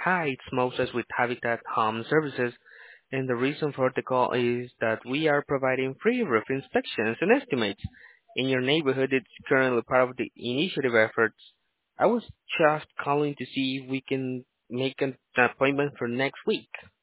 Hi, it's Moses with Habitat Home Services, and the reason for the call is that we are providing free roof inspections and estimates in your neighborhood. It's currently part of the initiative efforts. I was just calling to see if we can make an appointment for next week.